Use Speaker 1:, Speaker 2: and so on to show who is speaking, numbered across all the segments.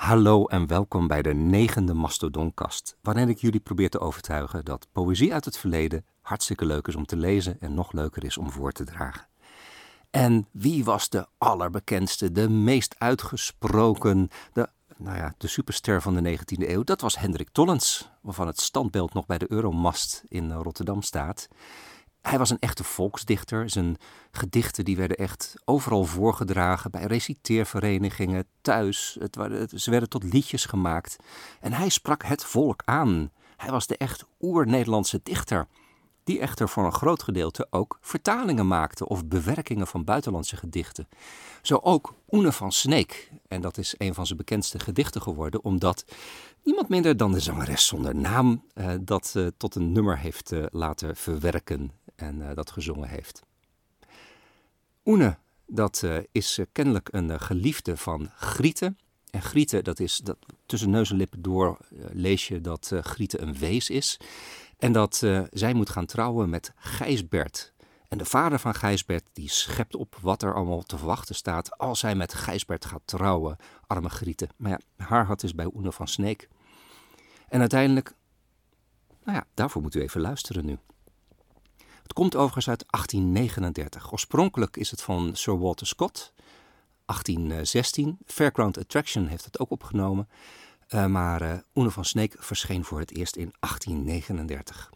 Speaker 1: Hallo en welkom bij de 9e Mastodon-kast, waarin ik jullie probeer te overtuigen dat poëzie uit het verleden hartstikke leuk is om te lezen en nog leuker is om voor te dragen. En wie was de allerbekendste, de meest uitgesproken, de superster van de 19e eeuw? Dat was Hendrik Tollens, waarvan het standbeeld nog bij de Euromast in Rotterdam staat. Hij was een echte volksdichter. Zijn gedichten die werden echt overal voorgedragen, bij reciteerverenigingen, thuis. Ze werden tot liedjes gemaakt. En hij sprak het volk aan. Hij was de echt oer-Nederlandse dichter, die echter voor een groot gedeelte ook vertalingen maakte of bewerkingen van buitenlandse gedichten. Zo ook Oene van Sneek. En dat is een van zijn bekendste gedichten geworden, omdat niemand minder dan de zangeres zonder naam dat tot een nummer heeft laten verwerken en dat gezongen heeft. Oene, dat is kennelijk een geliefde van Griete. En Griete, dat tussen neus en lippen door lees je dat Griete een wees is. En dat zij moet gaan trouwen met Gijsbert. En de vader van Gijsbert die schept op wat er allemaal te verwachten staat als hij met Gijsbert gaat trouwen, arme Griete. Maar ja, haar hart is bij Oene van Sneek. En uiteindelijk, daarvoor moet u even luisteren nu. Het komt overigens uit 1839. Oorspronkelijk is het van Sir Walter Scott, 1816. Fairground Attraction heeft het ook opgenomen. Maar Oene van Sneek verscheen voor het eerst in 1839.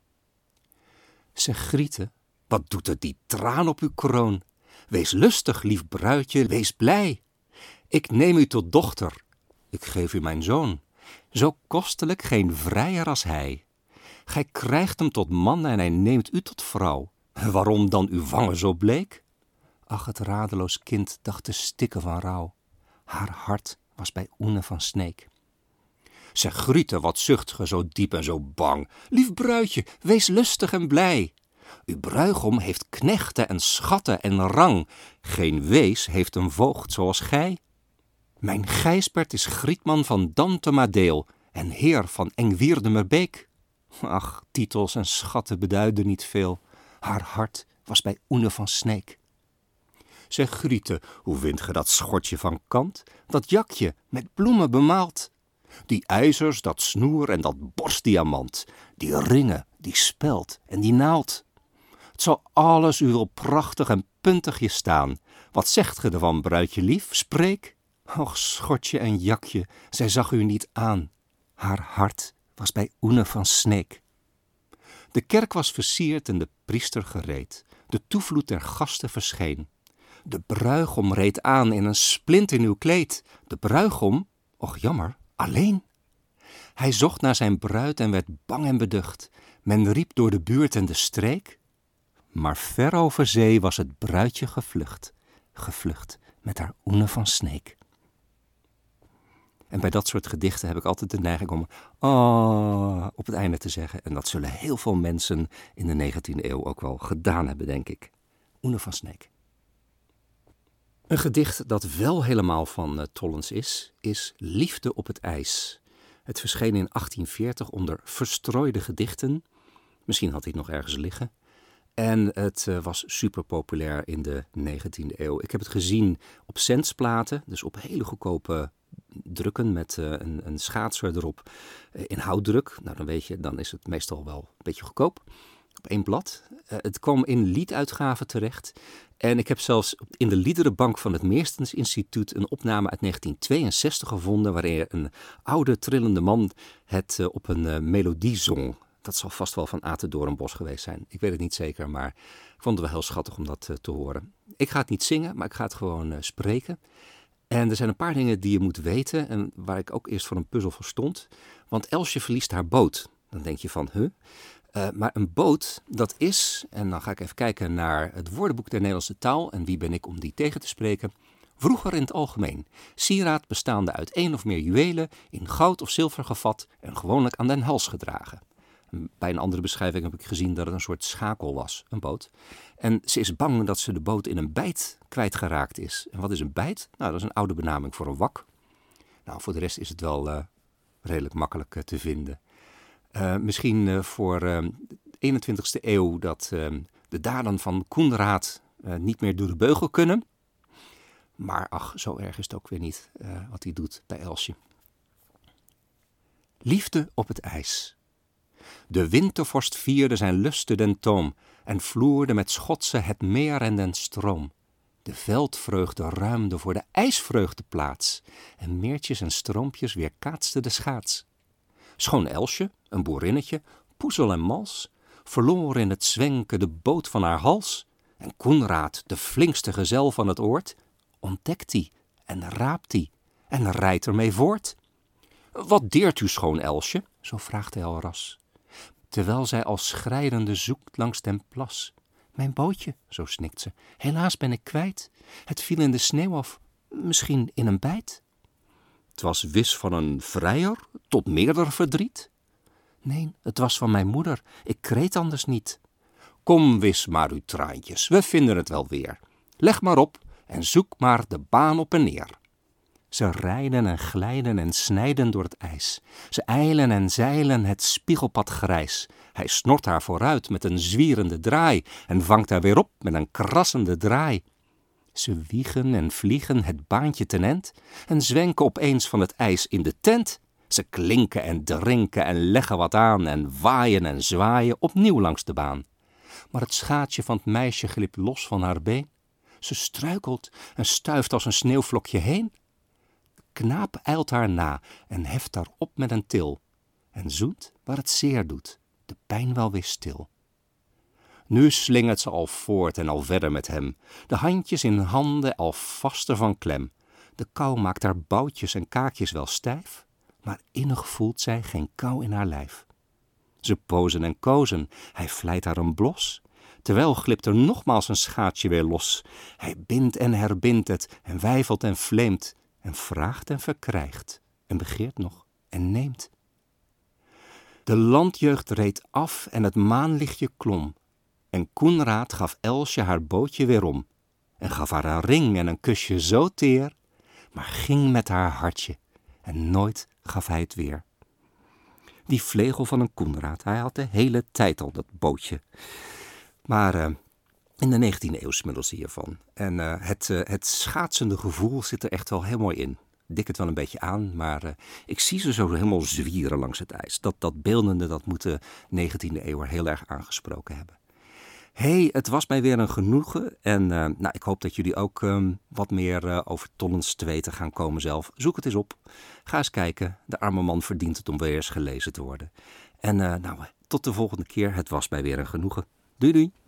Speaker 1: Zeg Griete, wat doet er die traan op uw kroon? Wees lustig, lief bruidje, wees blij. Ik neem u tot dochter, ik geef u mijn zoon. Zo kostelijk geen vrijer als hij. Gij krijgt hem tot man en hij neemt u tot vrouw. Waarom dan uw wangen zo bleek? Ach, het radeloos kind dacht te stikken van rouw. Haar hart was bij Oene van Sneek. Zeg Griete, wat zucht ge zo diep en zo bang? Lief bruidje, wees lustig en blij. Uw bruigom heeft knechten en schatten en rang. Geen wees heeft een voogd zoals gij. Mijn Gijsbert is Grietman van Dam te Madeel en heer van Engwierdemerbeek. Ach, titels en schatten beduiden niet veel. Haar hart was bij Oene van Sneek. Zeg Griete, hoe vindt ge dat schortje van kant? Dat jakje met bloemen bemaald? Die ijzers, dat snoer en dat borstdiamant. Die ringen, die speld en die naald. Het zal alles u wel prachtig en puntigje staan. Wat zegt ge ervan, bruidje lief? Spreek. Och, schortje en jakje, zij zag u niet aan. Haar hart was bij Oene van Sneek. De kerk was versierd en de priester gereed. De toevloed der gasten verscheen. De bruigom reed aan in een splinternieuw kleed. De bruigom, och jammer, alleen. Hij zocht naar zijn bruid en werd bang en beducht. Men riep door de buurt en de streek. Maar ver over zee was het bruidje gevlucht met haar Oene van Sneek. En bij dat soort gedichten heb ik altijd de neiging om op het einde te zeggen. En dat zullen heel veel mensen in de 19e eeuw ook wel gedaan hebben, denk ik. Oene van Sneek. Een gedicht dat wel helemaal van Tollens is Liefde op het ijs. Het verscheen in 1840 onder Verstrooide gedichten. Misschien had hij het nog ergens liggen. En het was super populair in de 19e eeuw. Ik heb het gezien op centsplaten, dus op hele goedkope drukken met een schaatser erop in houtdruk. Nou, dan weet je, dan is het meestal wel een beetje goedkoop. Op 1 blad. Het kwam in lieduitgaven terecht. En ik heb zelfs in de liederenbank van het Meerstens Instituut een opname uit 1962 gevonden, waarin een oude trillende man het op een melodie zong. Dat zal vast wel van Aten Doornbos geweest zijn. Ik weet het niet zeker, maar ik vond het wel heel schattig om dat te horen. Ik ga het niet zingen, maar ik ga het gewoon spreken. En er zijn een paar dingen die je moet weten en waar ik ook eerst voor een puzzel voor stond. Want Elsje verliest haar boot. Dan denk je van, maar een boot, dat is, en dan ga ik even kijken naar het woordenboek der Nederlandse taal en wie ben ik om die tegen te spreken. Vroeger in het algemeen, sieraad bestaande uit 1 of meer juwelen, in goud of zilver gevat en gewoonlijk aan den hals gedragen. Bij een andere beschrijving heb ik gezien dat het een soort schakel was, een boot. En ze is bang dat ze de boot in een bijt kwijtgeraakt is. En wat is een bijt? Nou, dat is een oude benaming voor een wak. Nou, voor de rest is het wel redelijk makkelijk te vinden. Misschien voor de 21ste eeuw dat de daden van Koenraad niet meer door de beugel kunnen. Maar ach, zo erg is het ook weer niet wat hij doet bij Elsje. Liefde op het ijs. De wintervorst vierde zijn lusten den toom en vloerde met schotsen het meer en den stroom. De veldvreugde ruimde voor de ijsvreugde plaats en meertjes en stroompjes weerkaatste de schaats. Schoon Elsje, een boerinnetje, poezel en mals, verloor in het zwenken de boot van haar hals. En Koenraad, de flinkste gezel van het oord, ontdekt die en raapt die en rijdt ermee voort. Wat deert u, schoon Elsje? Zo vraagt hij al ras, terwijl zij al schrijdende zoekt langs den plas. Mijn bootje, zo snikt ze, helaas ben ik kwijt. Het viel in de sneeuw of misschien in een bijt. 'Twas wis van een vrijer tot meerder verdriet. Nee, het was van mijn moeder, ik kreet anders niet. Kom, wis maar uw traantjes, we vinden het wel weer. Leg maar op en zoek maar de baan op en neer. Ze rijden en glijden en snijden door het ijs. Ze eilen en zeilen het spiegelpad grijs. Hij snort haar vooruit met een zwierende draai en vangt haar weer op met een krassende draai. Ze wiegen en vliegen het baantje ten end en zwenken opeens van het ijs in de tent. Ze klinken en drinken en leggen wat aan en waaien en zwaaien opnieuw langs de baan. Maar het schaatsje van het meisje glipt los van haar been. Ze struikelt en stuift als een sneeuwvlokje heen. De knaap ijlt haar na en heft haar op met een til en zoent waar het zeer doet, de pijn wel weer stil. Nu slingert ze al voort en al verder met hem, de handjes in handen al vaster van klem. De kou maakt haar boutjes en kaakjes wel stijf, maar innig voelt zij geen kou in haar lijf. Ze pozen en kozen, hij vlijt haar een blos, terwijl glipt er nogmaals een schaatsje weer los. Hij bindt en herbindt het en wijfelt en vleemt en vraagt en verkrijgt en begeert nog en neemt. De landjeugd reed af en het maanlichtje klom en Koenraad gaf Elsje haar bootje weer om en gaf haar een ring en een kusje zo teer, maar ging met haar hartje en nooit gaf hij het weer. Die vlegel van een Koenraad, hij had de hele tijd al dat bootje. Maar in de 19e eeuw smiddelste hiervan. En het schaatsende gevoel zit er echt wel heel mooi in. Dik het wel een beetje aan, maar ik zie ze zo helemaal zwieren langs het ijs. Dat beeldende, dat moet de 19e eeuw er heel erg aangesproken hebben. Hey, het was mij weer een genoegen en ik hoop dat jullie ook wat meer over Tollens te weten gaan komen zelf. Zoek het eens op. Ga eens kijken. De arme man verdient het om weer eens gelezen te worden. En tot de volgende keer. Het was mij weer een genoegen. Doei doei.